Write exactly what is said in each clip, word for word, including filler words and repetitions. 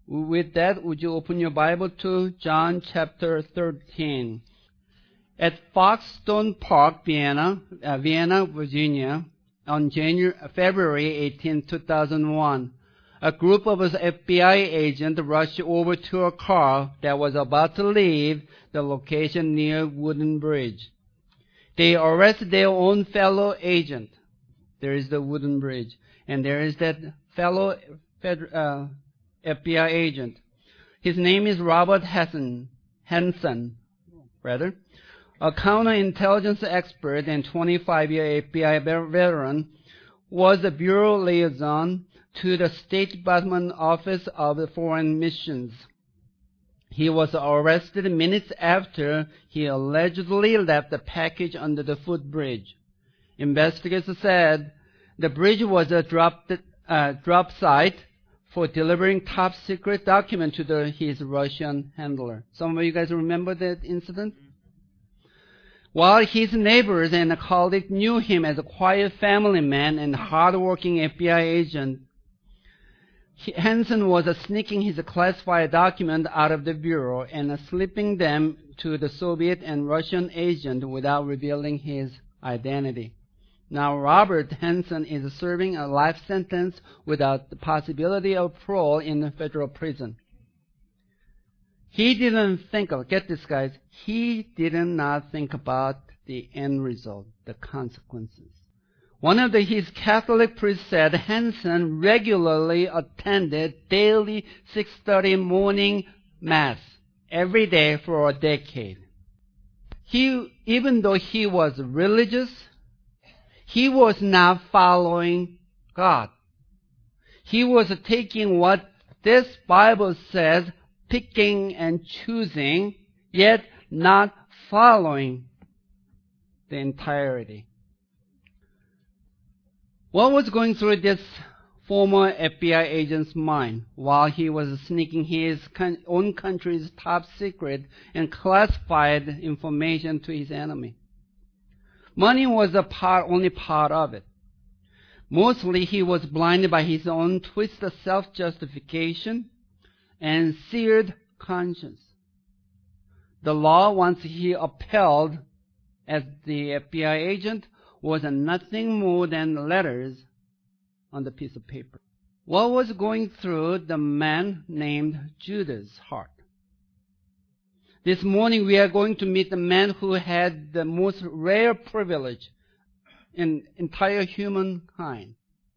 With that, would you open your Bible to John chapter thirteen? At Foxstone Park, Vienna, uh, Vienna, Virginia, on January, February eighteenth, two thousand one, a group of F B I agents rushed over to a car that was about to leave the location near Wooden Bridge. They arrested their own fellow agent. There is the Wooden Bridge. And there is that fellow Fed, uh, F B I agent. His name is Robert Henson, Henson, rather, a counterintelligence expert and twenty-five-year F B I veteran, was the bureau liaison to the State Department Office of Foreign Missions. He was arrested minutes after he allegedly left a package under the footbridge. Investigators said the bridge was a drop, uh, drop site for delivering top-secret documents to the, his Russian handler. Some of you guys remember that incident? While his neighbors and colleagues knew him as a quiet family man and hard-working F B I agent, Henson was sneaking his classified document out of the bureau and slipping them to the Soviet and Russian agent without revealing his identity. Now, Robert Henson is serving a life sentence without the possibility of parole in a federal prison. He didn't think of, get this guys, he did not think about the end result, the consequences. One of the, his Catholic priests said Henson regularly attended daily six thirty morning mass every day for a decade. He, even though he was religious, he was not following God. He was taking what this Bible says, picking and choosing, yet not following the entirety. What was going through this former F B I agent's mind while he was sneaking his own country's top secret and classified information to his enemy? Money was a part, only part of it. Mostly he was blinded by his own twisted self-justification and seared conscience. The law, once he upheld as the F B I agent, was nothing more than letters on the piece of paper. What was going through the man named Judas' heart? This morning we are going to meet the man who had the most rare privilege in entire humankind.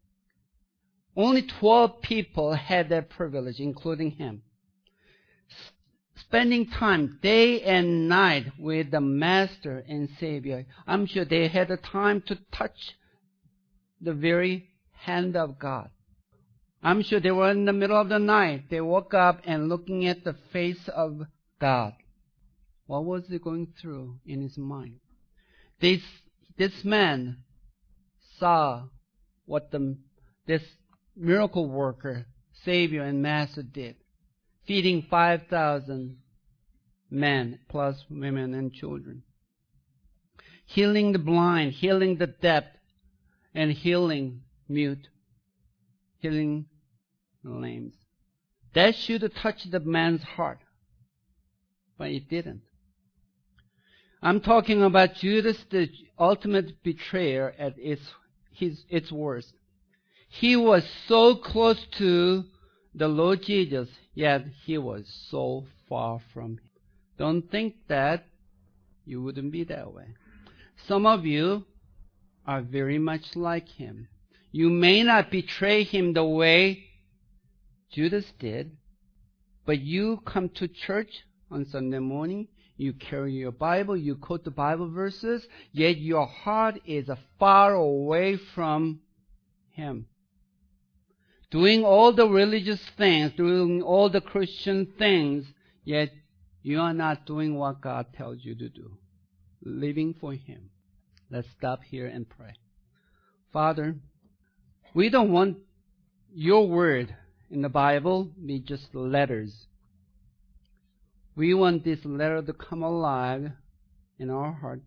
Only twelve people had that privilege, including him. S- spending time day and night with the Master and Savior. I'm sure they had the time to touch the very hand of God. I'm sure they were in the middle of the night. They woke up and looking at the face of God. What was he going through in his mind? This, this man saw what the, this miracle worker, Savior and Master did, feeding five thousand men plus women and children, healing the blind, healing the deaf, and healing mute, healing the lame. That should touch the man's heart, but it didn't. I'm talking about Judas, the ultimate betrayer at its, his, its worst. He was so close to the Lord Jesus, yet he was so far from him. Don't think that you wouldn't be that way. Some of you are very much like him. You may not betray him the way Judas did, but you come to church on Sunday morning, you carry your Bible, you quote the Bible verses, yet your heart is far away from him. Doing all the religious things, doing all the Christian things, yet you are not doing what God tells you to do. Living for him. Let's stop here and pray. Father, we don't want your word in the Bible be just letters. We want this letter to come alive in our heart,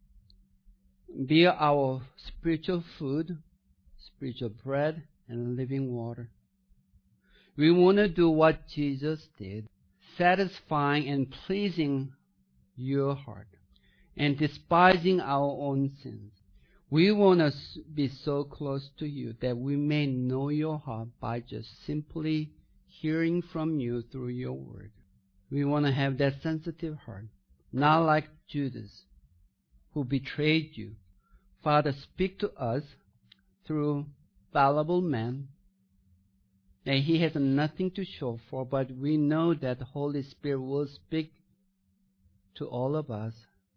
be our spiritual food, spiritual bread, and living water. We want to do what Jesus did, satisfying and pleasing your heart, and despising our own sins. We want to be so close to you that we may know your heart by just simply hearing from you through your word. We want to have that sensitive heart, not like Judas, who betrayed you. Father, speak to us through fallible men that he has nothing to show for, but we know that the Holy Spirit will speak to all of us.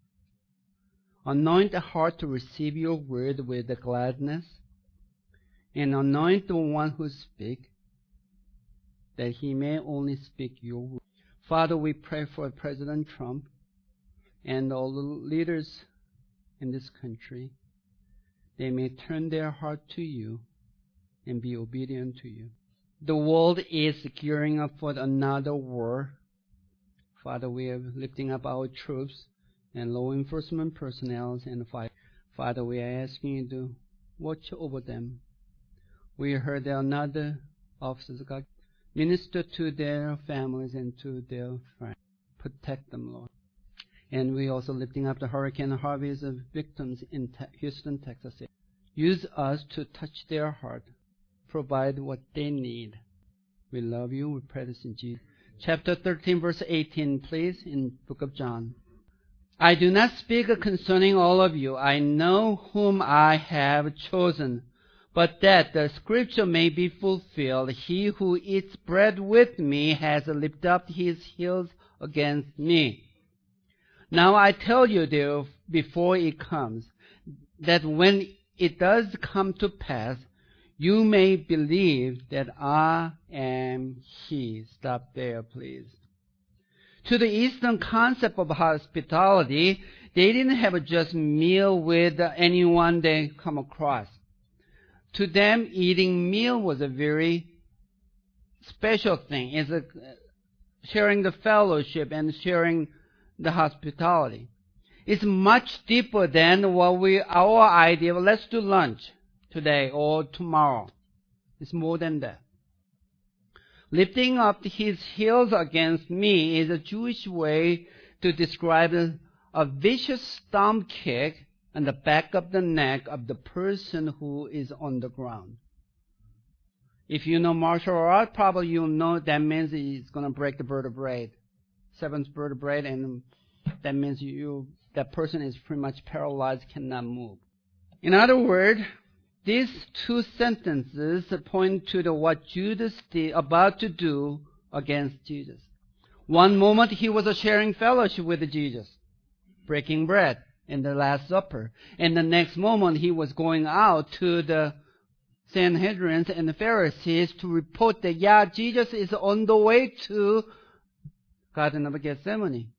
Anoint the heart to receive your word with the gladness, and anoint the one who speaks, that he may only speak your word. Father, we pray for President Trump and all the leaders in this country. They may turn their heart to you and be obedient to you. The world is gearing up for another war. Father, we are lifting up our troops and law enforcement personnel and fire. Father, we are asking you to watch over them. We heard that another officers got minister to their families and to their friends. Protect them, Lord. And we also lifting up the Hurricane Harvey's victims in te- Houston, Texas. Use us to touch their heart. Provide what they need. We love you. We pray this in Jesus. Chapter thirteen, verse eighteen, please, in book of John. I do not speak concerning all of you. I know whom I have chosen, but that the scripture may be fulfilled. He who eats bread with me has lifted up his heels against me. Now I tell you, dear, before it comes, that when it does come to pass, you may believe that I am He. Stop there, please. To the Eastern concept of hospitality, they didn't have a just meal with anyone they come across. To them, eating meal was a very special thing. It's a, sharing the fellowship and sharing the hospitality. It's much deeper than what we our idea of let's do lunch today or tomorrow. It's more than that. Lifting up his heels against me is a Jewish way to describe a vicious stomp kick on the back of the neck of the person who is on the ground. If you know martial art, probably you'll know that means he's going to break the vertebrae, seventh vertebrae, and that means you that person is pretty much paralyzed, cannot move. In other words, these two sentences point to the what Judas did about to do against Jesus. One moment he was sharing fellowship with Jesus, breaking bread in the Last Supper. And the next moment he was going out to the Sanhedrin and the Pharisees to report that, yeah, Jesus is on the way to Garden of Gethsemane.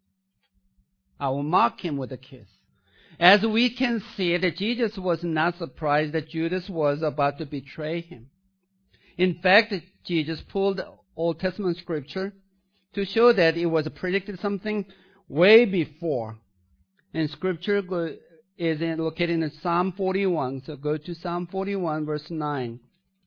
I will mock him with a kiss. As we can see that Jesus was not surprised that Judas was about to betray him. In fact, Jesus pulled Old Testament scripture to show that it was predicted something way before. And scripture is located in Psalm forty-one. So go to Psalm forty-one, verse nine.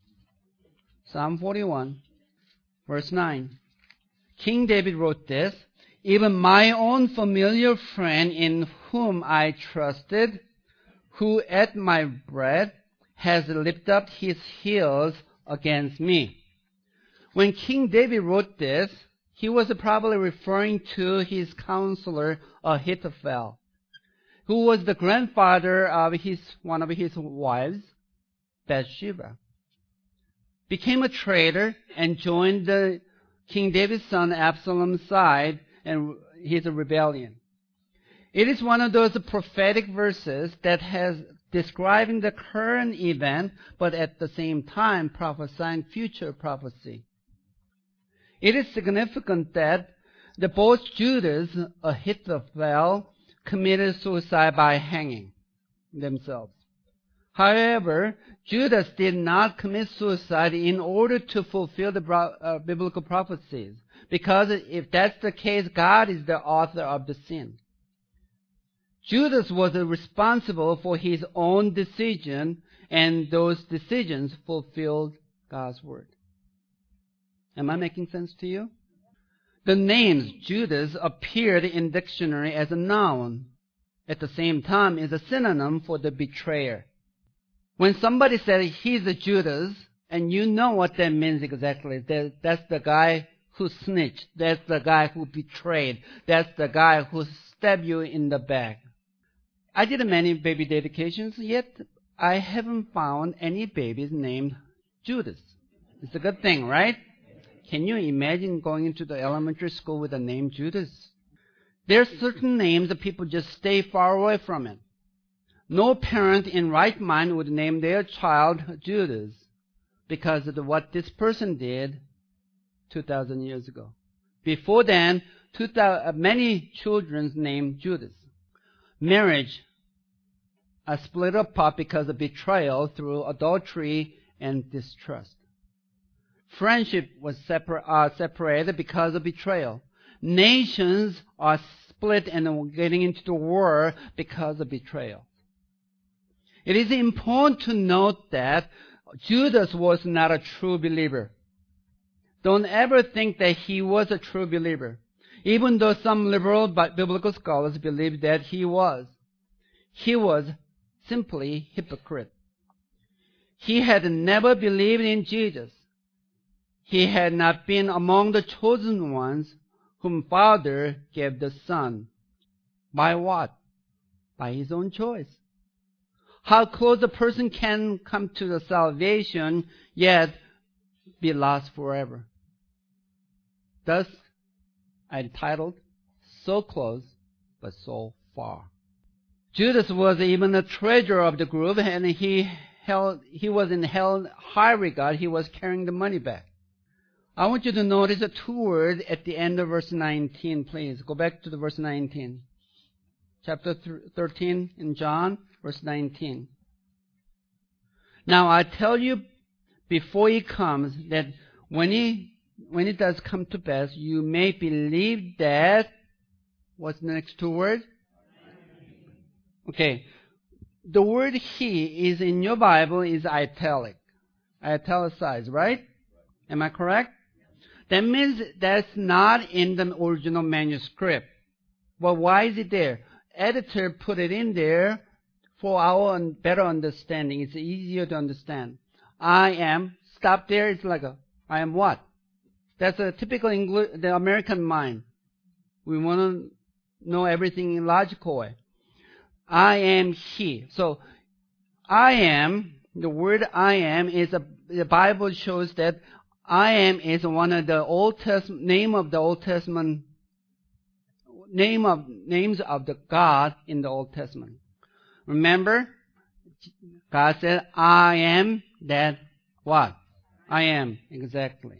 Psalm forty-one, verse nine. King David wrote this, even my own familiar friend in whom I trusted, who ate my bread, has lifted up his heels against me. When King David wrote this, he was probably referring to his counselor Ahithophel, who was the grandfather of his one of his wives, Bathsheba. Became a traitor and joined the King David's son Absalom's side and his rebellion. It is one of those prophetic verses that has describing the current event, but at the same time prophesying future prophecy. It is significant that the both Judas and Ahithophel committed suicide by hanging themselves. However, Judas did not commit suicide in order to fulfill the uh, biblical prophecies. Because if that's the case, God is the author of the sin. Judas was responsible for his own decision, and those decisions fulfilled God's word. Am I making sense to you? The names Judas appeared in dictionary as a noun. At the same time, is a synonym for the betrayer. When somebody said he's a Judas, and you know what that means exactly. That, that's the guy who snitched. That's the guy who betrayed. That's the guy who stabbed you in the back. I did many baby dedications, yet I haven't found any babies named Judas. It's a good thing, right? Can you imagine going into the elementary school with the name Judas? There are certain names that people just stay far away from it. No parent in right mind would name their child Judas because of what this person did two thousand years ago. Before then, two thousand, many children named Judas. Marriage are split apart because of betrayal through adultery and distrust. Friendship was separ- uh, separated because of betrayal. Nations are split and getting into the war because of betrayal. It is important to note that Judas was not a true believer. Don't ever think that he was a true believer, even though some liberal biblical scholars believe that he was. He was simply hypocrite. He had never believed in Jesus. He had not been among the chosen ones whom Father gave the Son. By what? By his own choice. How close a person can come to the salvation, yet be lost forever. Thus, I titled, So Close, but So Far. Judas was even the treasurer of the group, and he held, he was in held high regard. He was carrying the money back. I want you to notice the two words at the end of verse nineteen, please. Go back to the verse nineteen. Chapter thirteen in John, verse nineteen. Now I tell you before he comes that when he when it does come to pass, you may believe that. What's the next two words? Okay. The word he is in your Bible is italic. Italicized, right? Am I correct? That means that's not in the original manuscript. But why is it there? Editor put it in there for our better understanding. It's easier to understand. I am, stop there, it's like a, I am what? That's a typical English, the American mind. We want to know everything in a logical way. I am he. So, I am, the word I am is a, the Bible shows that I am is one of the Old Testament, name of the Old Testament, name of, names of the God in the Old Testament. Remember, God said, I am that what? I am, exactly.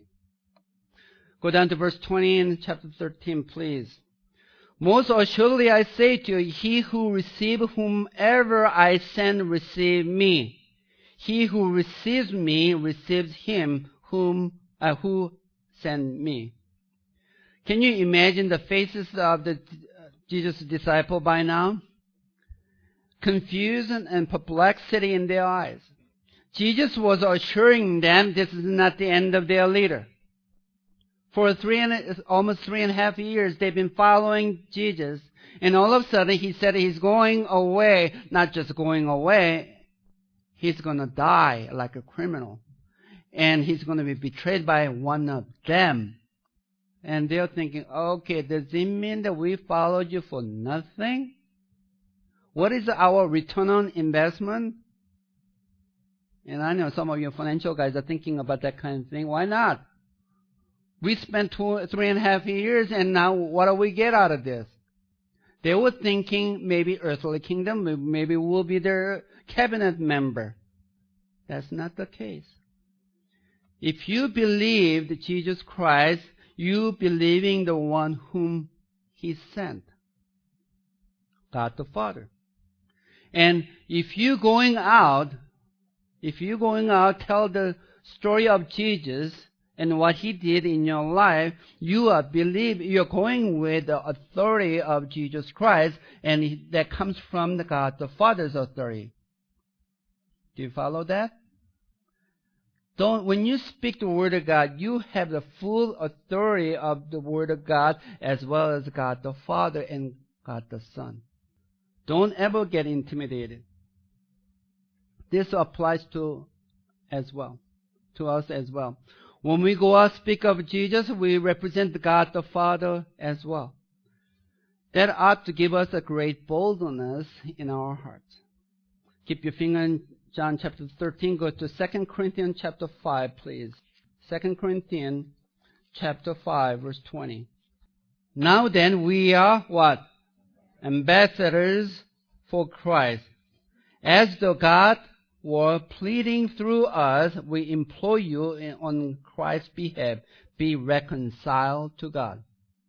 Go down to verse twenty in chapter thirteen, please. Most assuredly I say to you, he who receives whomever I send receives me. He who receives me receives him whom uh, who sent me. Can you imagine the faces of the uh, Jesus' disciple by now? Confusion and perplexity in their eyes. Jesus was assuring them this is not the end of their leader. For three and almost three and a half years, they've been following Jesus, and all of a sudden, he said he's going away. Not just going away, he's going to die like a criminal, and he's going to be betrayed by one of them. And they're thinking, okay, does it mean that we followed you for nothing? What is our return on investment? And I know some of you financial guys are thinking about that kind of thing. Why not? We spent two, three and a half years, and now what do we get out of this? They were thinking maybe earthly kingdom, maybe we'll be their cabinet member. That's not the case. If you believed Jesus Christ, you believing the one whom he sent, God the Father. And if you going out, if you going out, tell the story of Jesus and what he did in your life, you are believe you're going with the authority of Jesus Christ, and that comes from the God the Father's authority. Do you follow that? Don't, when you speak the Word of God, you have the full authority of the Word of God as well as God the Father and God the Son. Don't ever get intimidated. This applies to as well, to us as well. When we go out speak of Jesus, we represent God the Father as well. That ought to give us a great boldness in our hearts. Keep your finger in John chapter thirteen. Go to Second Corinthians chapter five, please. Second Corinthians chapter five, verse twenty. Now then, we are what? Ambassadors for Christ. As though God were pleading through us, we implore you on Christ's behalf, be reconciled to God.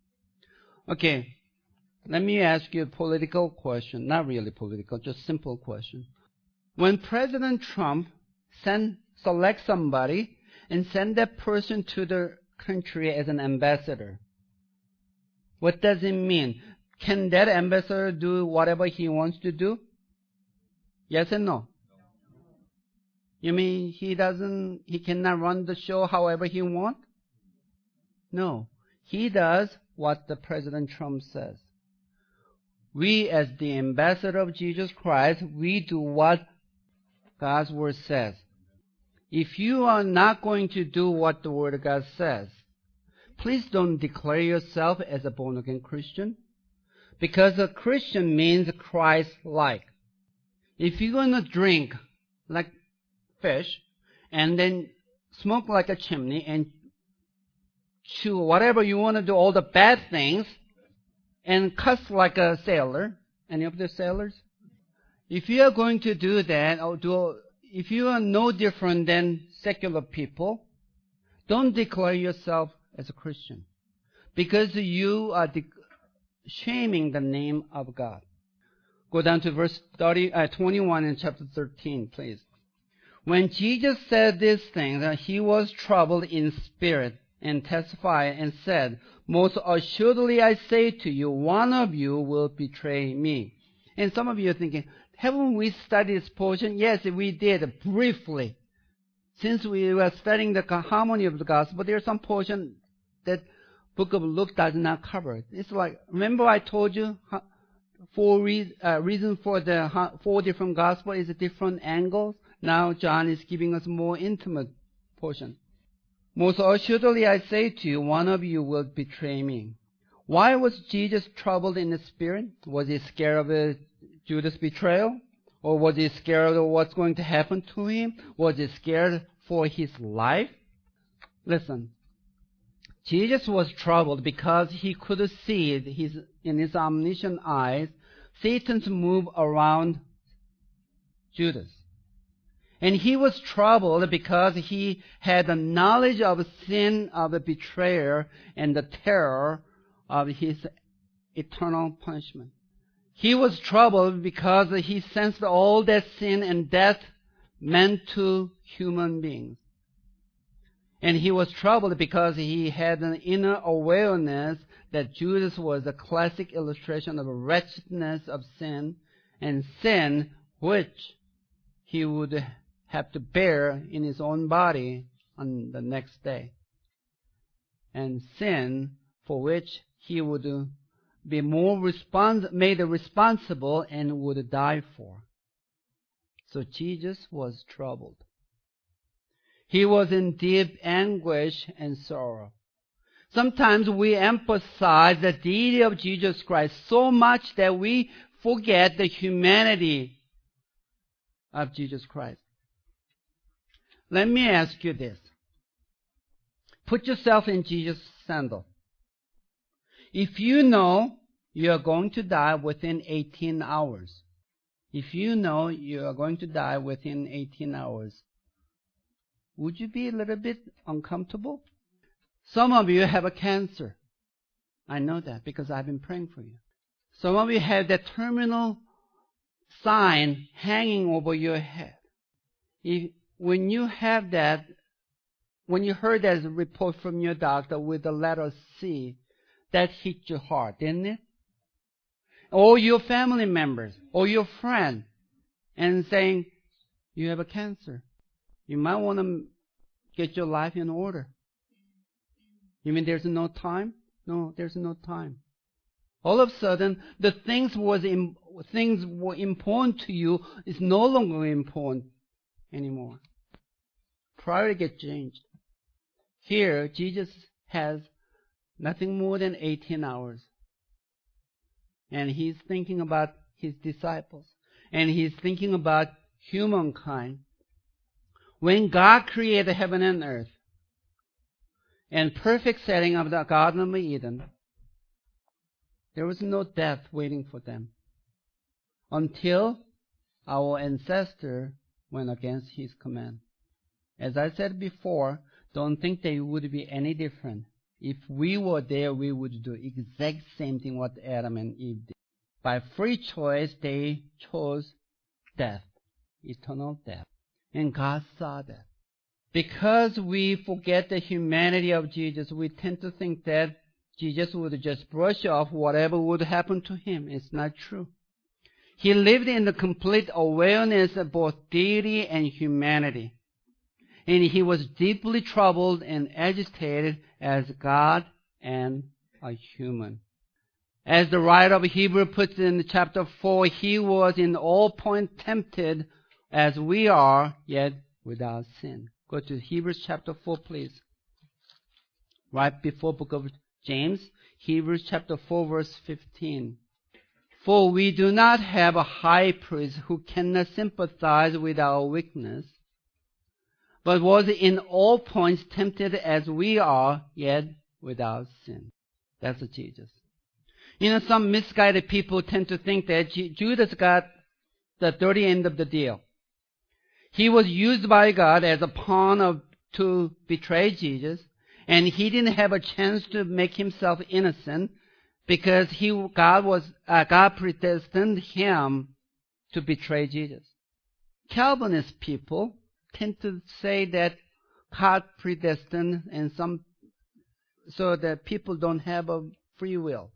Okay, let me ask you a political question. Not really political, just simple question. When President Trump send, select somebody and send that person to the country as an ambassador, what does it mean? Can that ambassador do whatever he wants to do? Yes and no? You mean he doesn't, he cannot run the show however he wants? No. He does what the President Trump says. We, as the ambassador of Jesus Christ, we do what God's Word says. If you are not going to do what the Word of God says, please don't declare yourself as a born-again Christian, because a Christian means Christ-like. If you're going to drink like fish, and then smoke like a chimney, and chew whatever you want to do, all the bad things, and cuss like a sailor, any of the sailors? If you are going to do that, or do, if you are no different than secular people, don't declare yourself as a Christian, because you are de- shaming the name of God. Go down to verse thirty, uh, twenty-one in chapter thirteen, please. When Jesus said these things, uh, he was troubled in spirit and testified and said, most assuredly I say to you, one of you will betray me. And some of you are thinking, haven't we studied this portion? Yes, we did, briefly. Since we were studying the harmony of the gospel, there are some portion that book of Luke does not cover. It's like, remember I told you four re- uh, reasons for the four different gospels is different angles? Now John is giving us more intimate portion. Most assuredly I say to you, one of you will betray me. Why was Jesus troubled in the spirit? Was he scared of uh, Judas' betrayal? Or was he scared of what's going to happen to him? Was he scared for his life? Listen, Jesus was troubled because he could see his, in his omniscient eyes Satan's move around Judas. And he was troubled because he had the knowledge of sin of the betrayer and the terror of his eternal punishment. He was troubled because he sensed all that sin and death meant to human beings. And he was troubled because he had an inner awareness that Judas was a classic illustration of a wretchedness of sin, and sin which he would have to bear in his own body on the next day. And sin for which he would be more respons- made responsible and would die for. So Jesus was troubled. He was in deep anguish and sorrow. Sometimes we emphasize the deity of Jesus Christ so much that we forget the humanity of Jesus Christ. Let me ask you this. Put yourself in Jesus' sandal. If you know you are going to die within eighteen hours, if you know you are going to die within eighteen hours, would you be a little bit uncomfortable? Some of you have a cancer. I know that because I've been praying for you. Some of you have that terminal sign hanging over your head. If, when you have that, when you heard that report from your doctor with the letter C, that hit your heart, didn't it? Or your family members, or your friend, and saying, you have a cancer. You might want to get your life in order. You mean there's no time? No, there's no time. All of a sudden, the things was im- things were important to you is no longer important anymore. Priority get changed. Here, Jesus has nothing more than eighteen hours. And he's thinking about his disciples. And he's thinking about humankind. When God created heaven and earth, and perfect setting of the Garden of Eden, there was no death waiting for them until our ancestor went against his command. As I said before, don't think they would be any different. If we were there, we would do exact same thing what Adam and Eve did. By free choice, they chose death, eternal death. And God saw that. Because we forget the humanity of Jesus, we tend to think that Jesus would just brush off whatever would happen to him. It's not true. He lived in the complete awareness of both deity and humanity. And he was deeply troubled and agitated as God and a human. As the writer of Hebrews puts in chapter four, he was in all points tempted as we are, yet without sin. Go to Hebrews chapter four, please. Right before book of James, Hebrews chapter four, verse fifteen. For we do not have a high priest who cannot sympathize with our weakness, but was in all points tempted as we are, yet without sin. That's Jesus. You know, some misguided people tend to think that Judas got the dirty end of the deal. He was used by God as a pawn of, to betray Jesus, and he didn't have a chance to make himself innocent because he, God was uh, God predestined him to betray Jesus. Calvinist people tend to say that God predestined, and some so that people don't have a free will.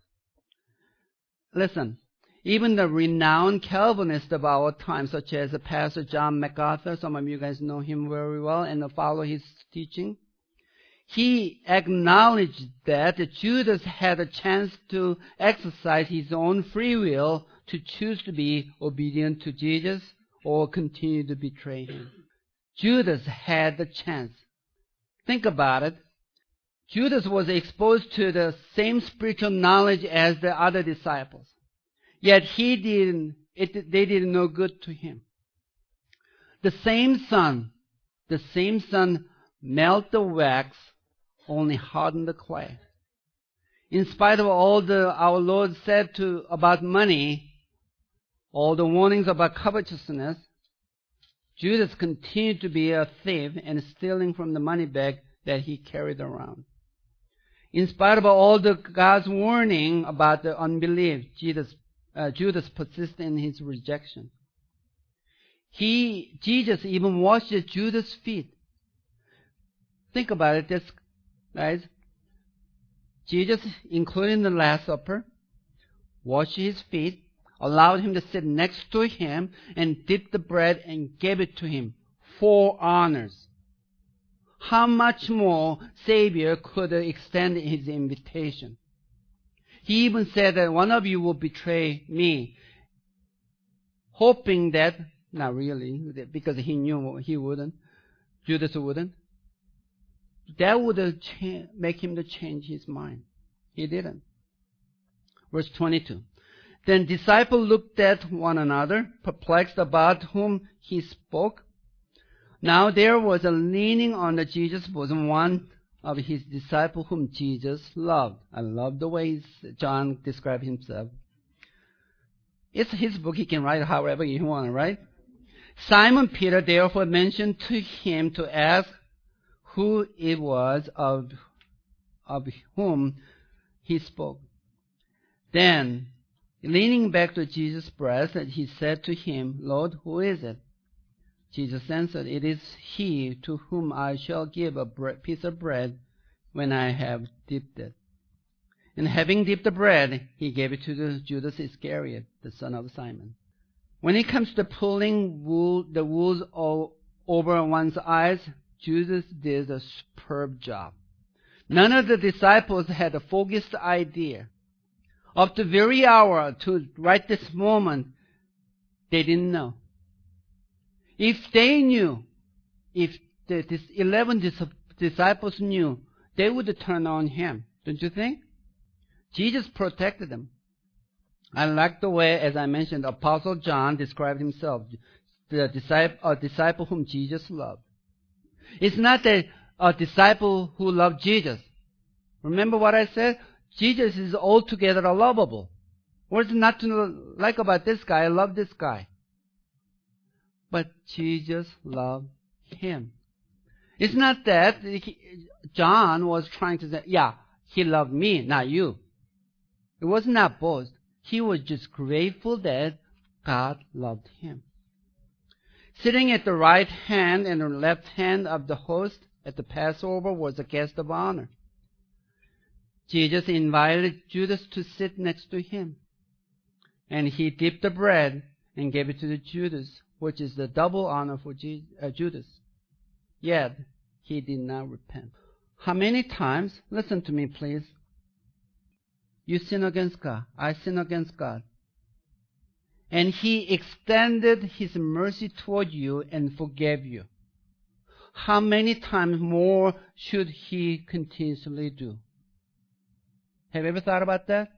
Listen, even the renowned Calvinists of our time, such as Pastor John MacArthur, some of you guys know him very well and follow his teaching, he acknowledged that Judas had a chance to exercise his own free will to choose to be obedient to Jesus or continue to betray him. Judas had the chance. Think about it. Judas was exposed to the same spiritual knowledge as the other disciples. Yet he didn't, it, they did no good to him. The same sun, the same sun melt the wax, only harden the clay. In spite of all the our Lord said to about money, all the warnings about covetousness, Judas continued to be a thief and stealing from the money bag that he carried around. In spite of all the God's warning about the unbelief, Jesus, uh, Judas persisted in his rejection. He, Jesus even washed Judas' feet. Think about it, this, guys. Jesus, including the Last Supper, washed his feet, allowed him to sit next to him, and dipped the bread and gave it to him. Four honors. How much more Savior could extend his invitation? He even said that one of you will betray me, hoping that, not really, because he knew he wouldn't, Judas wouldn't, that would make him to change his mind. He didn't. Verse twenty-two. Then disciples looked at one another, perplexed about whom he spoke. Now there was a leaning on the Jesus' bosom, one of his disciples whom Jesus loved. I love the way John described himself. It's his book. He can write however he wants, right? Simon Peter therefore mentioned to him to ask who it was of, of whom he spoke. Then, leaning back to Jesus' breast, he said to him, Lord, who is it? Jesus answered, it is he to whom I shall give a piece of bread when I have dipped it. And having dipped the bread, he gave it to the Judas Iscariot, the son of Simon. When it comes to pulling wool, the wool over one's eyes, Judas did a superb job. None of the disciples had the foggiest idea. Up to the very hour, to right this moment, they didn't know. If they knew, if the this eleven dis- disciples knew, they would turn on him. Don't you think? Jesus protected them. I like the way, as I mentioned, Apostle John described himself, the disciple, a disciple whom Jesus loved. It's not that a disciple who loved Jesus. Remember what I said? Jesus is altogether lovable. What's not to like about this guy? I love this guy. But Jesus loved him. It's not that he, John was trying to say, yeah, he loved me, not you. It was not both. He was just grateful that God loved him. Sitting at the right hand and the left hand of the host at the Passover was a guest of honor. Jesus invited Judas to sit next to him. And he dipped the bread and gave it to the Judas, which is the double honor for Judas. Yet, he did not repent. How many times, listen to me please, you sin against God, I sin against God, and he extended his mercy toward you and forgave you. How many times more should he continuously do? Have you ever thought about that?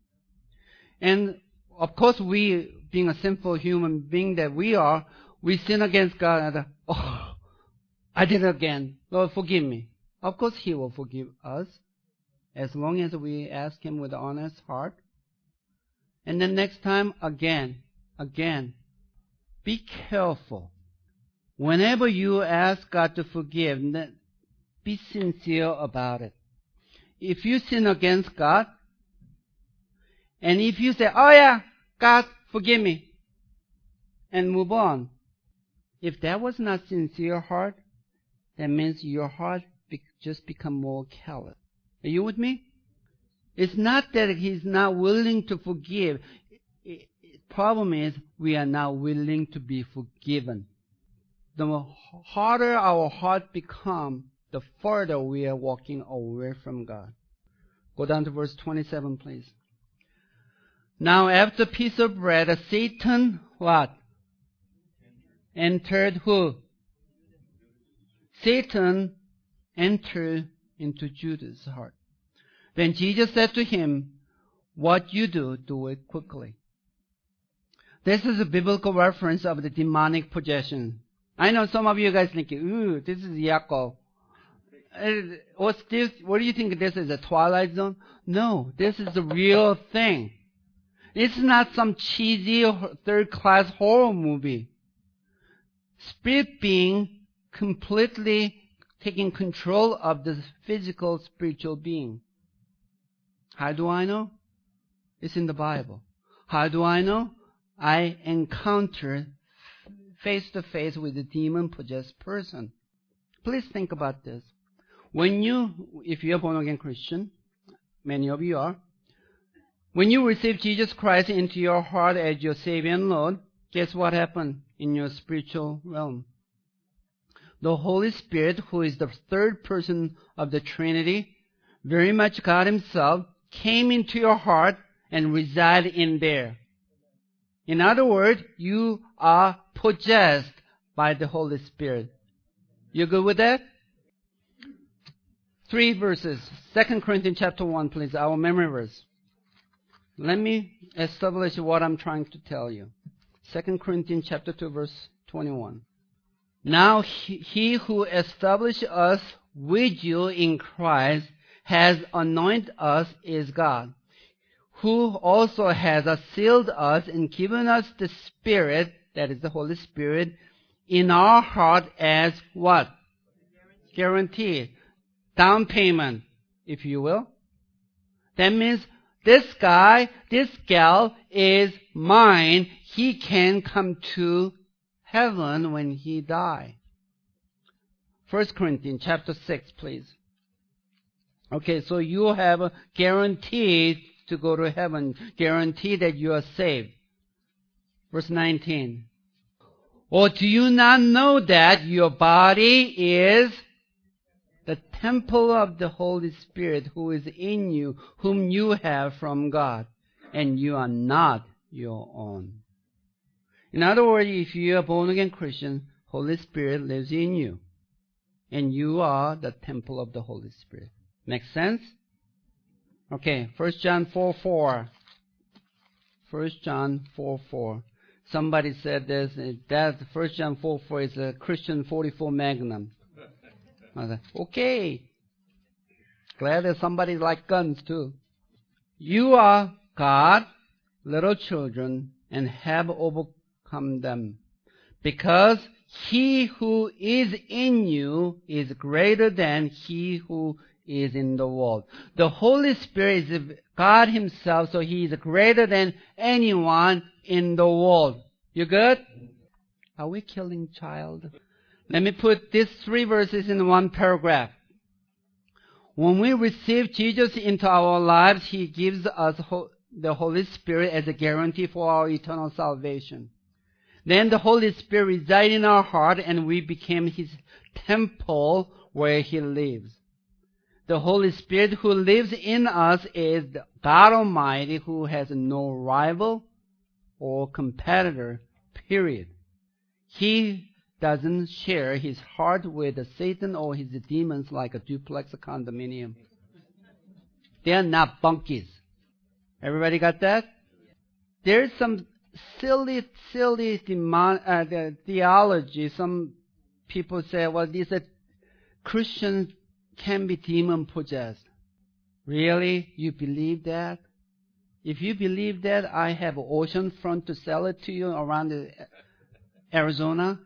And of course we, being a sinful human being that we are, we sin against God and, oh, I did it again. Lord, forgive me. Of course he will forgive us as long as we ask him with an honest heart. And then next time, again, again. Be careful. Whenever you ask God to forgive, be sincere about it. If you sin against God, and if you say, oh yeah, God, forgive me, and move on. If that was not sincere heart, that means your heart be- just become more callous. Are you with me? It's not that he's not willing to forgive. The problem is we are not willing to be forgiven. The harder our heart becomes, the further we are walking away from God. Go down to verse twenty-seven, please. Now after piece of bread, Satan, what? Entered who? Satan entered into Judas' heart. Then Jesus said to him, what you do, do it quickly. This is a biblical reference of the demonic possession. I know some of you guys thinking, ooh, this is Yaakov. What's this? What do you think this is, a Twilight Zone? No, this is the real thing. It's not some cheesy third-class horror movie. Spirit being completely taking control of the physical, spiritual being. How do I know? It's in the Bible. How do I know? I encounter face to face with a demon-possessed person. Please think about this. When you, if you're a born-again Christian, many of you are, when you receive Jesus Christ into your heart as your Savior and Lord, guess what happened in your spiritual realm? The Holy Spirit, who is the third person of the Trinity, very much God Himself, came into your heart and resided in there. In other words, you are possessed by the Holy Spirit. You good with that? Three verses. Second Corinthians chapter one, please, our memory verse. Let me establish what I'm trying to tell you. Second Corinthians chapter two, verse twenty-one. Now he, he who established us with you in Christ has anointed us is God, who also has sealed us and given us the Spirit, that is the Holy Spirit, in our heart as what? Guaranteed. Down payment, if you will. That means this guy, this gal is mine. He can come to heaven when he dies. First Corinthians chapter six, please. Okay, so you have a guarantee to go to heaven, guarantee that you are saved. Verse nineteen. Or do you not know that your body is the temple of the Holy Spirit who is in you, whom you have from God, and you are not your own? In other words, if you are born-again Christian, Holy Spirit lives in you, and you are the temple of the Holy Spirit. Make sense? Okay, First John four four. First John four four. Somebody said this, that First John four four is a Christian forty-four Magnum. I said, okay. Glad that somebody likes guns too. You are God's little children and have overcome them, because he who is in you is greater than he who is in the world. The Holy Spirit is God himself, so he is greater than anyone in the world. You good? Are we killing child? Let me put these three verses in one paragraph. When we receive Jesus into our lives, he gives us the Holy Spirit as a guarantee for our eternal salvation. Then the Holy Spirit resides in our heart, and we became his temple where he lives. The Holy Spirit who lives in us is God Almighty, who has no rival or competitor, period. He doesn't share his heart with Satan or his demons like a duplex condominium. They are not bunkies. Everybody got that? There's some silly, silly demon, uh, the theology. Some people say, well, these are Christians can be demon possessed. Really? You believe that? If you believe that, I have an ocean front to sell it to you around the Arizona.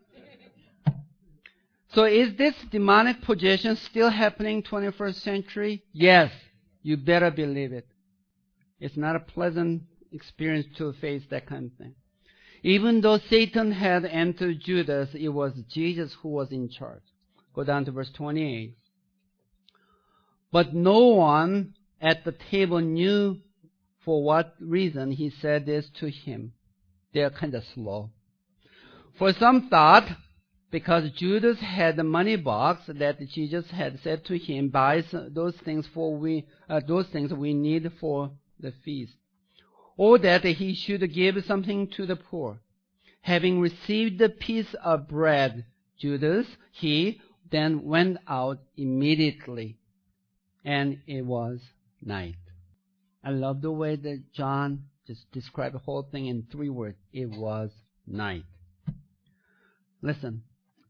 So is this demonic possession still happening twenty-first century? Yes. You better believe it. It's not a pleasant experience to face that kind of thing. Even though Satan had entered Judas, it was Jesus who was in charge. Go down to verse twenty-eight. But no one at the table knew for what reason he said this to him. They are kind of slow. For some thought, because Judas had the money box that Jesus had said to him, buy those things for we uh, those things we need for the feast, or that he should give something to the poor. Having received the piece of bread, Judas, he then went out immediately, and it was night. I love the way that John just described the whole thing in three words. It was night. Listen.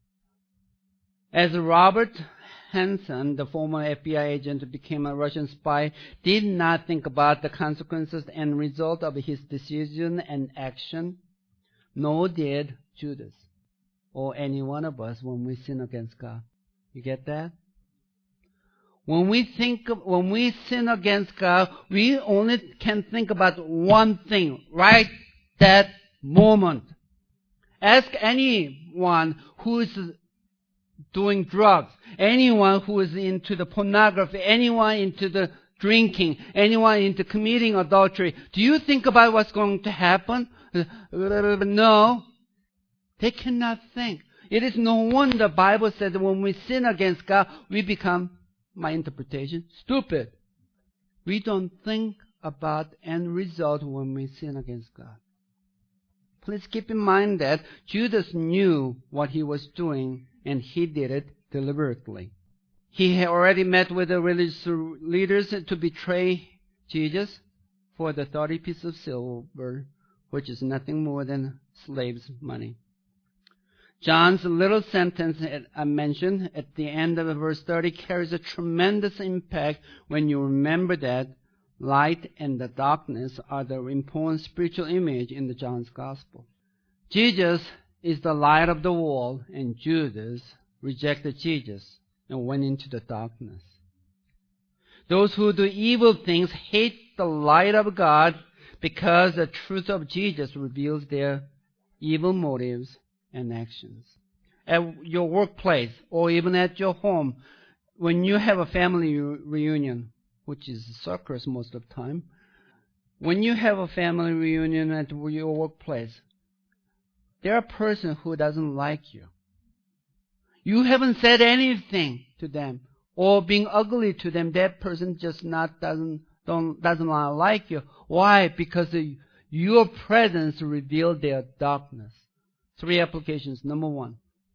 As Robert Hansen, the former F B I agent who became a Russian spy, did not think about the consequences and result of his decision and action, nor did Judas or any one of us when we sin against God. You get that? When we think, of, when we sin against God, we only can think about one thing, right that moment. Ask anyone who is doing drugs, anyone who is into the pornography, anyone into the drinking, anyone into committing adultery. Do you think about what's going to happen? No. They cannot think. It is no wonder the Bible said that when we sin against God, we become, my interpretation, stupid. We don't think about end result when we sin against God. Please keep in mind that Judas knew what he was doing, and he did it deliberately. He had already met with the religious leaders to betray Jesus for the thirty pieces of silver, which is nothing more than slaves' money. John's little sentence I mentioned at the end of verse thirty carries a tremendous impact when you remember that light and the darkness are the important spiritual image in the John's Gospel. Jesus is the light of the world, and Judas rejected Jesus and went into the darkness. Those who do evil things hate the light of God because the truth of Jesus reveals their evil motives and actions. At your workplace or even at your home, when you have a family re- reunion, which is a circus most of the time, when you have a family reunion at your workplace, There are a person who doesn't like you. You haven't said anything to them or being ugly to them. That person just not doesn't don't doesn't like you. Why? Because your presence revealed their darkness. Three applications. Number one,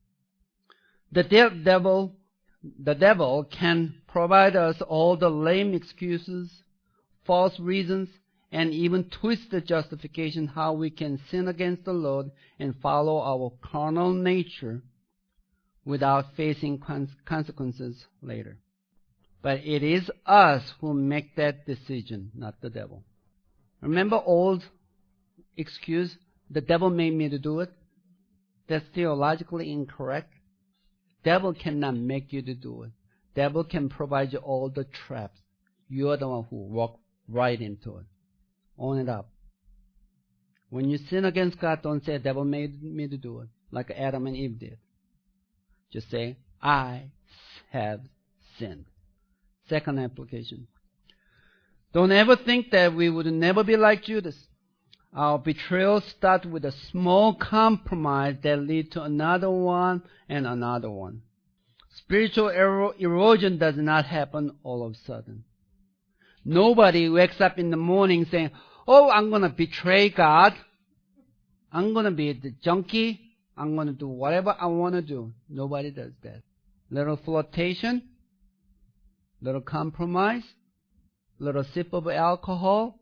the de- devil, the devil can provide us all the lame excuses, false reasons, and even twisted justification how we can sin against the Lord and follow our carnal nature without facing consequences later. But it is us who make that decision, not the devil. Remember old excuse, the devil made me to do it? That's theologically incorrect. Devil cannot make you to do it. Devil can provide you all the traps. You are the one who walk right into it. Own it up. When you sin against God, don't say, devil made me to do it, like Adam and Eve did. Just say, I have sinned. Second application. Don't ever think that we would never be like Judas. Our betrayal starts with a small compromise that leads to another one and another one. Spiritual ero- erosion does not happen all of a sudden. Nobody wakes up in the morning saying, oh, I'm going to betray God. I'm going to be the junkie. I'm going to do whatever I want to do. Nobody does that. Little flirtation, little compromise, little sip of alcohol,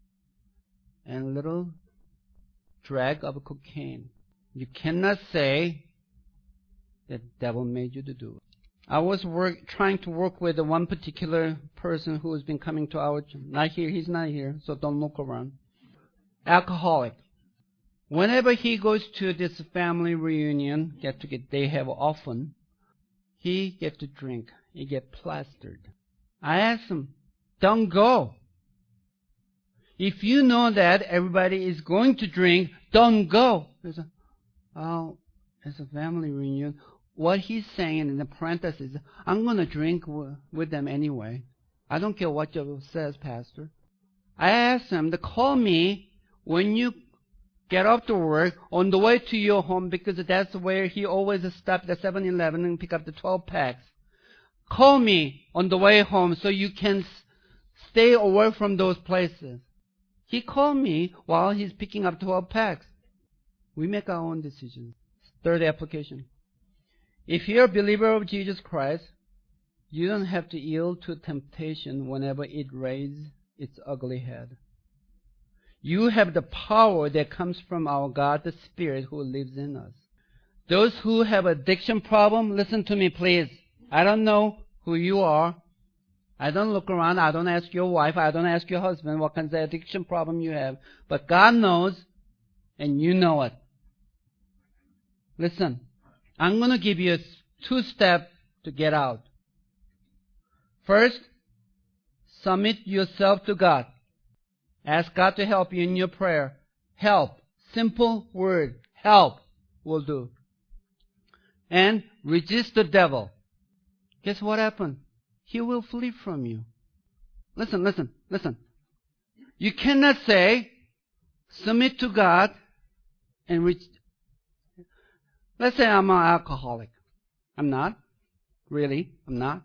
and little drag of cocaine. You cannot say that the devil made you to do it. I was work, trying to work with one particular person who has been coming to our church. Not here, he's not here, so don't look around. Alcoholic. Whenever he goes to this family reunion, get to get, they have often, he get to drink. He get plastered. I asked him, don't go. If you know that everybody is going to drink, don't go. He said, oh, it's a family reunion. What he's saying in the parentheses, I'm going to drink w- with them anyway. I don't care what you says, Pastor. I asked him to call me when you get off to work on the way to your home, because that's where he always stopped at seven eleven and pick up the twelve packs. Call me on the way home so you can s- stay away from those places. He called me while he's picking up twelve packs. We make our own decisions. Third application. If you're a believer of Jesus Christ, you don't have to yield to temptation whenever it raises its ugly head. You have the power that comes from our God, the Spirit, who lives in us. Those who have addiction problem, listen to me, please. I don't know who you are. I don't look around. I don't ask your wife. I don't ask your husband what kind of addiction problem you have. But God knows, and you know it. Listen, I'm going to give you a two steps to get out. First, submit yourself to God. Ask God to help you in your prayer. Help. Simple word. Help will do. And resist the devil. Guess what happened? He will flee from you. Listen, listen, listen. You cannot say, submit to God and reach. Let's say I'm an alcoholic. I'm not. Really, I'm not.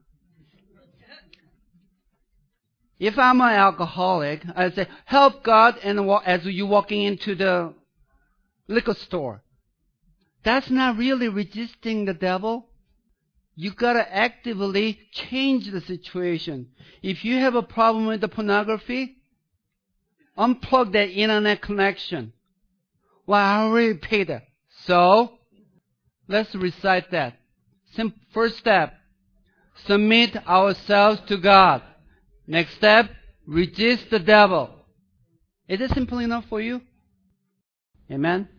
If I'm an alcoholic, I say, help God, and as you're walking into the liquor store. That's not really resisting the devil. You gotta actively change the situation. If you have a problem with the pornography, unplug that internet connection. Well, I already paid it. So, let's recite that. Sim- First step, submit ourselves to God. Next step, resist the devil. Is it simple enough for you? Amen?